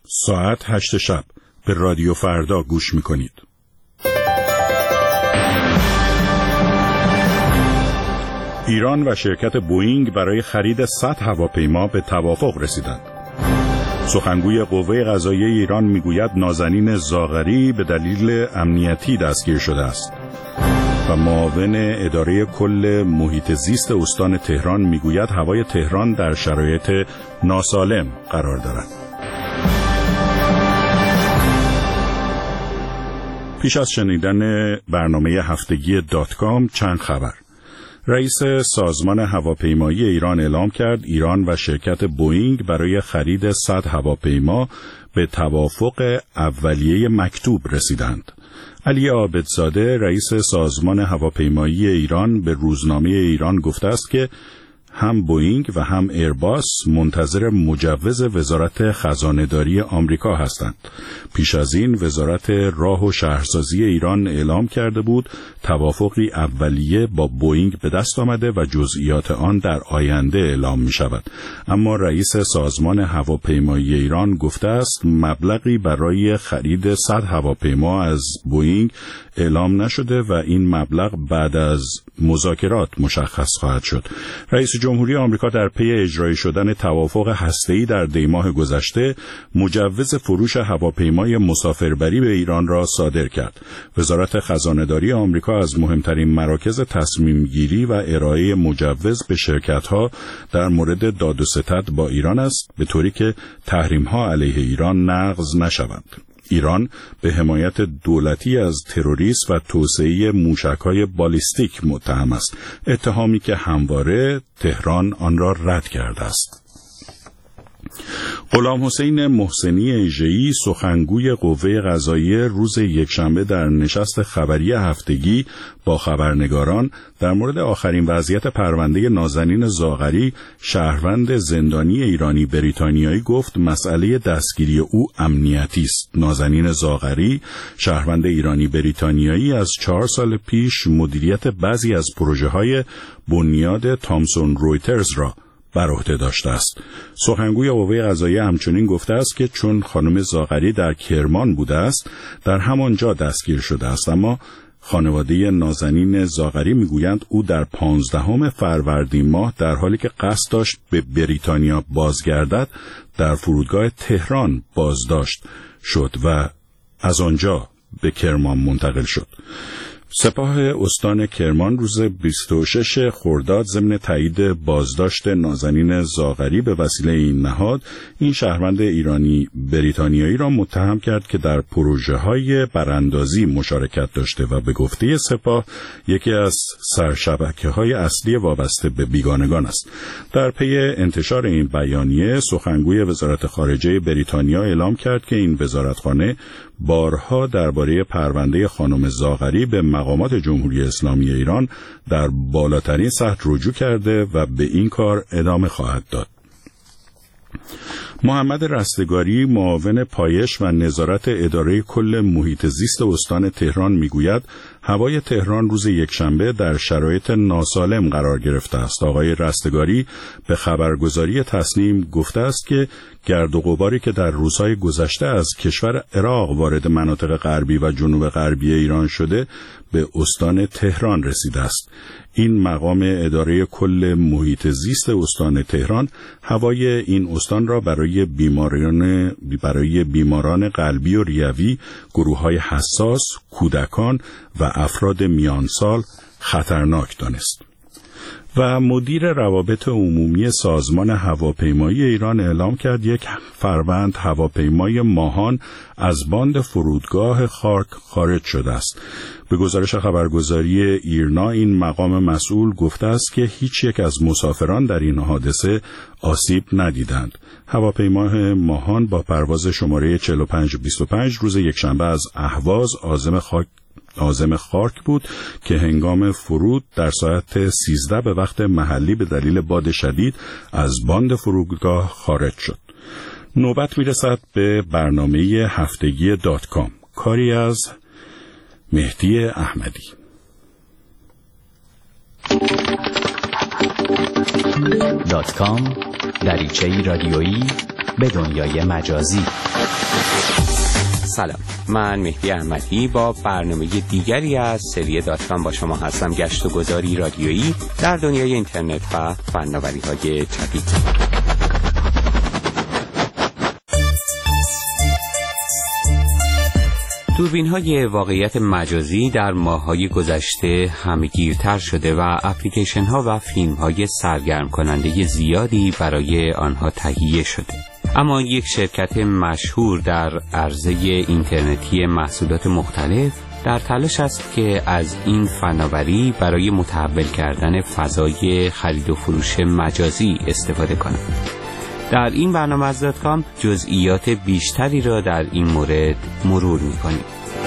ساعت 8 شب به رادیو فردا گوش می‌کنید. ایران و شرکت بوئینگ برای خرید 100 هواپیما به توافق رسیدند. سخنگوی قوه قضاییه ایران میگوید نازنین زاغری به دلیل امنیتی دستگیر شده است و معاون اداره کل محیط زیست استان تهران میگوید هوای تهران در شرایط ناسالم قرار دارد. پیش از شنیدن برنامه هفتگی .com چند خبر. رئیس سازمان هواپیمایی ایران اعلام کرد ایران و شرکت بوئینگ برای خرید 100 هواپیما به توافق اولیه مکتوب رسیدند. علی عابدزاده رئیس سازمان هواپیمایی ایران به روزنامه ایران گفته است که هم بوئینگ و هم ایرباس منتظر مجوز وزارت خزانه‌داری آمریکا هستند. پیش از این وزارت راه و شهرسازی ایران اعلام کرده بود توافقی اولیه با بوئینگ به دست آمده و جزئیات آن در آینده اعلام می شود. اما رئیس سازمان هواپیمایی ایران گفته است مبلغی برای خرید 100 هواپیما از بوئینگ اعلام نشده و این مبلغ بعد از مذاکرات مشخص خواهد شد. رئیس جمهوری آمریکا در پی اجرایی شدن توافق هسته‌ای در دی‌ماه گذشته مجوز فروش هواپیمای مسافربری به ایران را صادر کرد. وزارت خزانه‌داری آمریکا از مهمترین مراکز تصمیم‌گیری و ارائه مجوز به شرکت‌ها در مورد داد و ستد با ایران است، به طوری که تحریم‌ها علیه ایران نقض نشوند. ایران به حمایت دولتی از تروریسم و توسعه موشک‌های بالیستیک متهم است، اتهامی که همواره تهران آن را رد کرده است. غلام حسین محسنی ایژه‌ای سخنگوی قوه قضاییه روز یکشنبه در نشست خبری هفتگی با خبرنگاران در مورد آخرین وضعیت پرونده نازنین زاغری شهروند زندانی ایرانی بریتانیایی گفت مسئله دستگیری او امنیتی است. نازنین زاغری شهروند ایرانی بریتانیایی از 4 سال پیش مدیریت بعضی از پروژه‌های بنیاد تامسون رویترز را بر عهده داشته است. سخنگوی قوه قضاییه همچنین گفته است که چون خانم زاغری در کرمان بوده است در همانجا دستگیر شده است، اما خانواده نازنین زاغری میگویند او در 15 فروردین ماه در حالی که قصد داشت به بریتانیا بازگردد در فرودگاه تهران بازداشت شد و از آنجا به کرمان منتقل شد. سپاه استان کرمان روز 26 خرداد ضمن تایید بازداشت نازنین زاغری به وسیله این نهاد این شهروند ایرانی بریتانیایی را متهم کرد که در پروژه‌های براندازی مشارکت داشته و به گفته سپاه یکی از سرشبکه‌های اصلی وابسته به بیگانگان است. در پی انتشار این بیانیه سخنگوی وزارت خارجه بریتانیا اعلام کرد که این وزارتخانه بارها درباره پرونده خانم زاغری به مقامات جمهوری اسلامی ایران در بالاترین سطح رجوع کرده و به این کار ادامه خواهد داد. محمد رستگاری معاون پایش و نظارت اداره کل محیط زیست استان تهران میگوید هوای تهران روز یکشنبه در شرایط ناسالم قرار گرفته است. آقای رستگاری به خبرگزاری تصنیم گفته است که گرد و غباری که در روزهای گذشته از کشور عراق وارد مناطق غربی و جنوب غربی ایران شده به استان تهران رسیده است. این مقام اداره کل محیط زیست استان تهران هوای این استان را برای بیماران قلبی و ریوی، گروه‌های حساس، کودکان و افراد میانسال خطرناک دانست. و مدیر روابط عمومی سازمان هواپیمایی ایران اعلام کرد 1 فروند هواپیمای ماهان از باند فرودگاه خارک خارج شده است. به گزارش خبرگزاری ایرنا این مقام مسئول گفته است که هیچ یک از مسافران در این حادثه آسیب ندیدند. هواپیمای ماهان با پرواز شماره 4525 روز یکشنبه از اهواز عازم خارک بود که هنگام فرود در ساعت 13 به وقت محلی به دلیل باد شدید از باند فرودگاه خارج شد. نوبت میرسد به برنامه هفتگی .com، کاری از مهدی احمدی. .com دریچه‌ای رادیویی به دنیای مجازی. سلام، من مهدی احمدی با برنامه دیگری از سری .com با شما هستم. گشت و گذاری رادیویی در دنیای اینترنت و فناوری‌های جدید. دوربین‌های واقعیت مجازی در ماه‌های گذشته همه‌گیرتر شده و اپلیکیشن‌ها و فیلم‌های سرگرم کننده زیادی برای آنها تهیه شده. اما یک شرکت مشهور در عرصه اینترنتی محصولات مختلف در تلاش است که از این فناوری برای متحول کردن فضای خرید و فروش مجازی استفاده کند. در این برنامه از .com جزئیات بیشتری را در این مورد مرور می‌کنیم.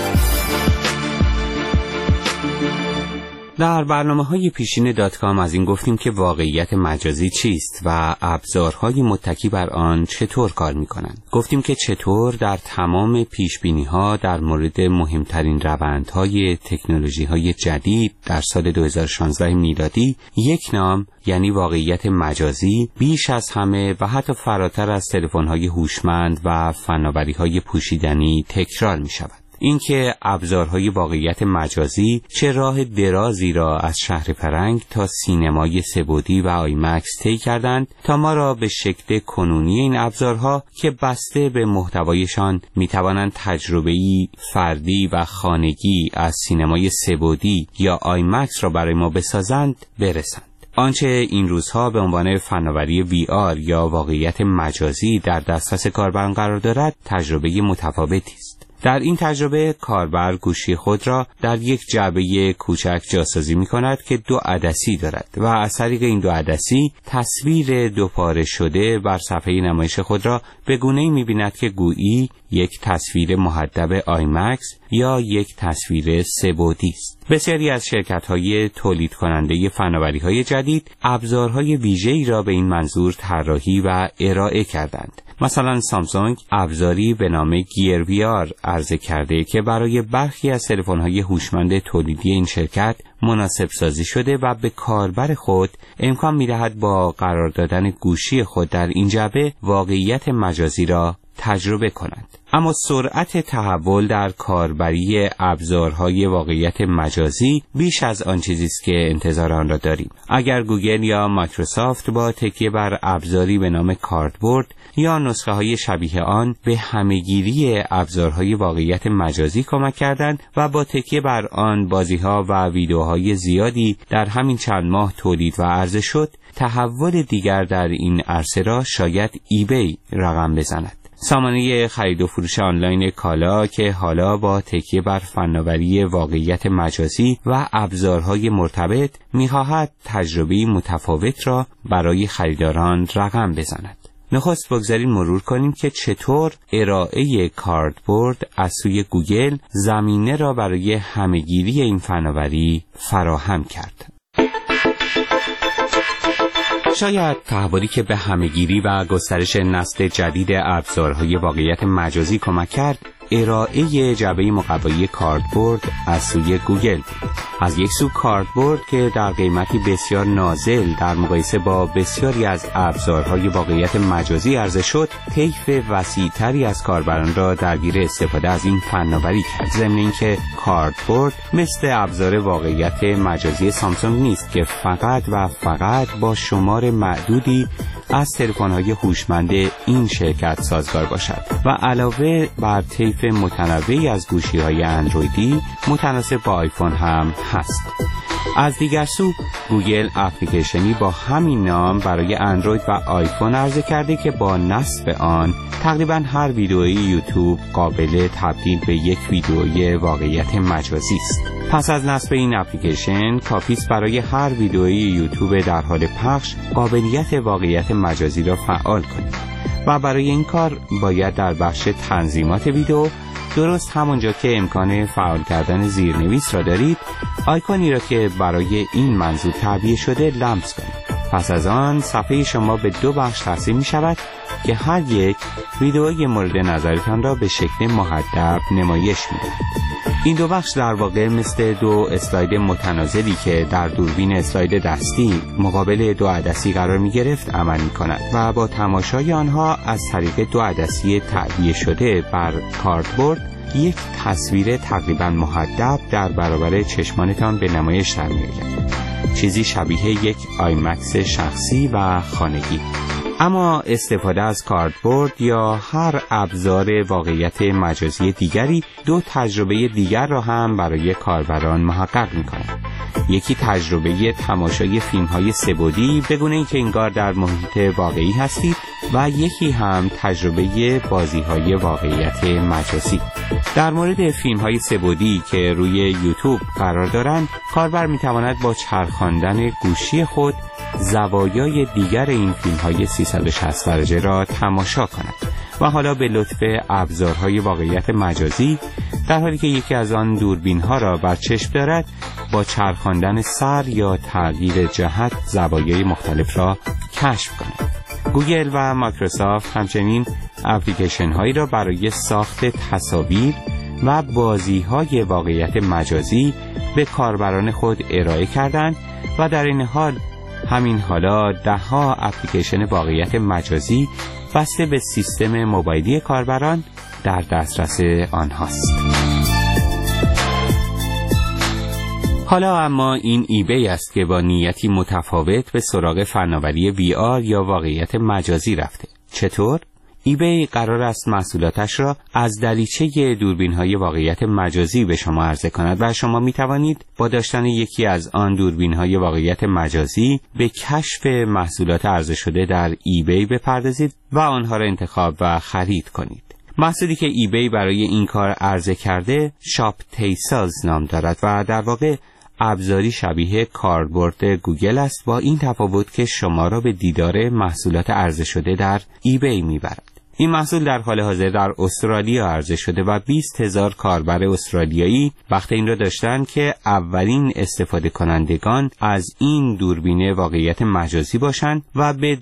در برنامه‌های پیشین .com از این گفتیم که واقعیت مجازی چیست و ابزارهای متکی بر آن چطور کار می‌کنند. گفتیم که چطور در تمام پیشبینی‌ها در مورد مهمترین روندهای تکنولوژی‌های جدید در سال 2016 میلادی یک نام یعنی واقعیت مجازی بیش از همه و حتی فراتر از تلفن‌های هوشمند و فناوری‌های پوشیدنی تکرار می‌شود. اینکه ابزارهای واقعیت مجازی چه راه درازی را از شهر فرنگ تا سینمای سه‌بعدی و آیمکس طی کردند تا ما را به شکل کنونی این ابزارها که بسته به محتوایشان میتوانند تجربه‌ای فردی و خانگی از سینمای سه‌بعدی یا آیمکس را برای ما بسازند برسند. آنچه این روزها به عنوان فناوری VR یا واقعیت مجازی در دسترس کاربران قرار دارد تجربه متفاوتی است. در این تجربه کاربر گوشی خود را در یک جعبه کوچک جاسازی می کند که 2 عدسی دارد و از طریق این 2 عدسی تصویر دوپاره شده بر صفحه نمایش خود را به گونه‌ای می بیند که گویی یک تصویر محدب آیمکس یا یک تصویر سه‌بعدی است. بسیاری از شرکت‌های تولید کننده فناوری‌های جدید ابزارهای ویژه‌ای را به این منظور طراحی و ارائه کردند. مثلا سامسونگ ابزاری به نام گیر VR عرضه کرده که برای برخی از تلفن‌های هوشمند تولیدی این شرکت مناسب سازی شده و به کاربر خود امکان می‌دهد با قرار دادن گوشی خود در این جعبه واقعیت مجازی را تجربه کنند. اما سرعت تحول در کاربری ابزارهای واقعیت مجازی بیش از آن چیزی است که انتظار آن را داریم. اگر گوگل یا مایکروسافت با تکیه بر ابزاری به نام کاردبورد یا نسخه های شبیه آن به همه‌گیری ابزارهای واقعیت مجازی کمک کردند و با تکیه بر آن بازی‌ها و ویدیوهای زیادی در همین چند ماه تولید و عرضه شد، تحول دیگر در این عرصه را شاید ایبی رقم بزند. سامانه خرید و فروش آنلاین کالا که حالا با تکیه بر فناوری واقعیت مجازی و ابزارهای مرتبط می‌خواهد تجربه متفاوت را برای خریداران رقم بزند. نخست بگذارید مرور کنیم که چطور ارائه کاردبورد از سوی گوگل زمینه را برای همه‌گیری این فناوری فراهم کرد. شاید تحولی که به همه‌گیری و گسترش نسل جدید ابزارهای واقعیت مجازی کمک کرد، ارائه جعبه مقوایی کاردبورد از سوی گوگل بود. از یک سو کاردبورد که در قیمتی بسیار نازل در مقایسه با بسیاری از ابزارهای واقعیت مجازی عرضه شد، طیف وسیع‌تری از کاربران را درگیر استفاده از این فناوری کرد. ضمن اینکه کاردبورد مثل ابزار واقعیت مجازی سامسونگ نیست که فقط و فقط با شمار معدودی از تلفن‌های هوشمند این شرکت سازگار باشد و علاوه بر طیف متنوعی از گوشی‌های اندرویدی متناسب با آیفون هم هست. از دیگر سو گوگل اپلیکیشنی با همین نام برای اندروید و آیفون عرضه کرده که با نصب آن تقریباً هر ویدئوی یوتیوب قابل تبدیل به یک ویدئوی واقعیت مجازی است. پس از نصب این اپلیکیشن کافیست برای هر ویدئوی یوتیوب در حال پخش قابلیت واقعیت مجازی را فعال کنید و برای این کار باید در بخش تنظیمات ویدئو درست همونجا که امکان فعال کردن زیرنویس را دارید آیکونی را که برای این منظور تعبیه شده لمس کنید. پس از آن صفحه شما به 2 بخش تقسیم می شود که هر یک ویدئوی مورد نظرتان را به شکل مهدب نمایش می دهد. این 2 بخش در واقع مثل 2 اسلاید متناسلی که در دوربین اسلاید دستی مقابل 2 عدسی قرار می گرفت عمل می کند و با تماشای آنها از طریق 2 عدسی تعبیه شده بر کاردبورد یک تصویر تقریبا مهدب در برابر چشمانتان به نمایش در می آید. چیزی شبیه یک آیمکس شخصی و خانگی. اما استفاده از کاردبورد یا هر ابزار واقعیت مجازی دیگری 2 تجربه دیگر را هم برای کاربران محقق می‌کند. یکی تجربه تماشای فیلم‌های سه‌بعدی به گونه اینکه انگار در محیط واقعی هستید و یکی هم تجربه بازی‌های واقعیت مجازی. در مورد فیلم‌های سه‌بعدی که روی یوتیوب قرار دارند، کاربر می‌تواند با چرخاندن گوشی خود زوایای دیگر این فیلم‌های 360 درجه را تماشا کند و حالا به لطف ابزارهای واقعیت مجازی در حالی که یکی از آن دوربین‌ها را بر چشم دارد با چرخاندن سر یا تغییر جهت زوایای مختلف را کشف کند. گوگل و مایکروسافت همچنین اپلیکیشن هایی را برای ساخت تصاویر و بازی‌های واقعیت مجازی به کاربران خود ارائه کردند و در این حال همین حالا 10 اپلیکیشن واقعیت مجازی بسته به سیستم موبایلی کاربران در دسترس آنهاست. حالا اما این ایبی است که با نیتی متفاوت به سراغ فناوری VR یا واقعیت مجازی رفته. چطور؟ ایبی قرار است محصولاتش را از دریچه دوربین‌های واقعیت مجازی به شما عرضه کند و شما می توانید با داشتن یکی از آن دوربین‌های واقعیت مجازی به کشف محصولات عرضه شده در ایبی بپردازید و آنها را انتخاب و خرید کنید. محصولی که ایبی برای این کار عرضه کرده شاپ تیساز نام دارد و در واقع ابزاری شبیه کاردبورد گوگل است، با این تفاوت که شما را به دیدار محصولات عرضه شده در ایبی میبرد. این محصول در حال حاضر در استرالیا عرضه شده و 20,000 کاربر استرالیایی وقت این را داشتند که اولین استفاده کنندگان از این دوربین واقعیت مجازی باشند و به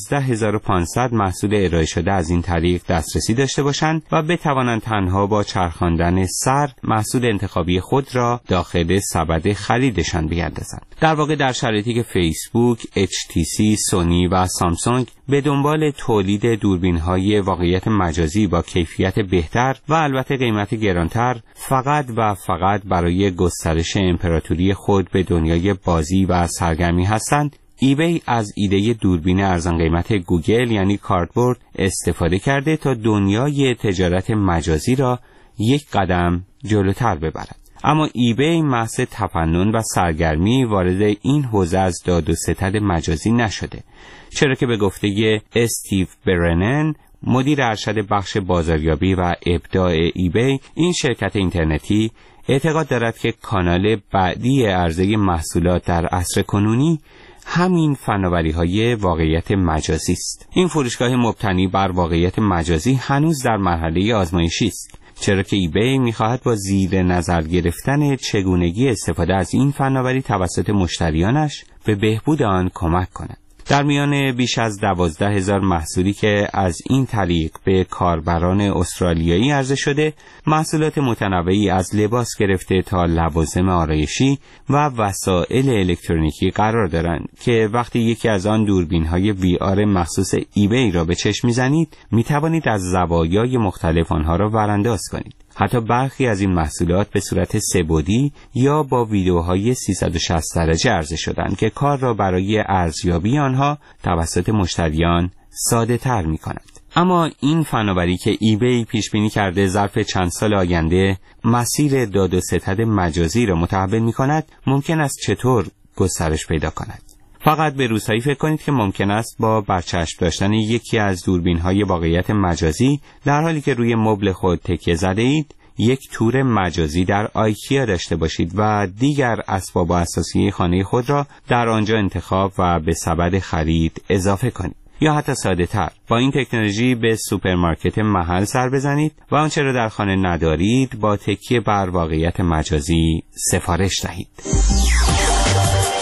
12,500 محصول ارائه شده از این طریق دسترسی داشته باشند و بتوانند تنها با چرخاندن سر محصول انتخابی خود را داخل سبد خریدشان بیاندازند. در واقع در شرایطی که فیسبوک، HTC، سونی و سامسونگ به دنبال تولید دوربین‌های واقعیت مجازی با کیفیت بهتر و البته قیمت گرانتر فقط و فقط برای گسترش امپراتوری خود به دنیای بازی و سرگرمی هستند، ایبی از ایده دوربین ارزان قیمت گوگل یعنی کاردبورد استفاده کرده تا دنیای تجارت مجازی را یک قدم جلوتر ببرد. اما ایبی محض تفنن و سرگرمی وارد این حوزه از داد و ستد مجازی نشده، چرا که به گفته استیو برنن مدیر ارشد بخش بازاریابی و ابداع ایبی این شرکت اینترنتی اعتقاد دارد که کانال بعدی عرضه محصولات در عصر کنونی همین فناوری‌های واقعیت مجازی است. این فروشگاه مبتنی بر واقعیت مجازی هنوز در مرحله آزمایشی است، چرا که ایبی می‌خواهد با زیر نظر گرفتن چگونگی استفاده از این فناوری توسط مشتریانش به بهبود آن کمک کند. در میان بیش از 12,000 محصولی که از این طریق به کاربران استرالیایی عرضه شده، محصولات متنوعی از لباس گرفته تا لوازم آرایشی و وسایل الکترونیکی قرار دارند که وقتی یکی از آن دوربین‌های VR مخصوص ایبی را به چشم می‌زنید، می‌توانید از زوایای مختلف آنها را ورانداز کنید. حتی برخی از این محصولات به صورت سه‌بعدی یا با ویدیوهای 360 درجه عرضه شدند که کار را برای ارزیابی آنها توسط مشتریان ساده تر می کند. اما این فناوری که ایبی پیش بینی کرده ظرف چند سال آینده مسیر داد و ستد مجازی را متحول می کند، ممکن است چطور گسترش پیدا کند؟ فقط به روزهایی فکر کنید که ممکن است با برچسب داشتن یکی از دوربین‌های واقعیت مجازی در حالی که روی مبل خود تکیه زده اید، یک تور مجازی در آیکیا داشته باشید و دیگر اسباب اساسی خانه خود را در آنجا انتخاب و به سبد خرید اضافه کنید. یا حتی ساده تر، با این تکنولوژی به سوپرمارکت محل سر بزنید و آنچه را در خانه ندارید با تکیه بر واقعیت مجازی سفارش دهید.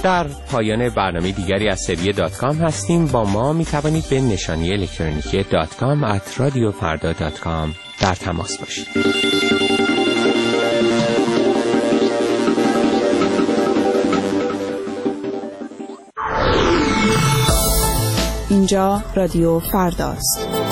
در پایان برنامه دیگری از سری .com هستیم. با ما می توانید به نشانی الکترونیکی .com@radiofarda.com در تماس باشید. اینجا رادیو فرداست.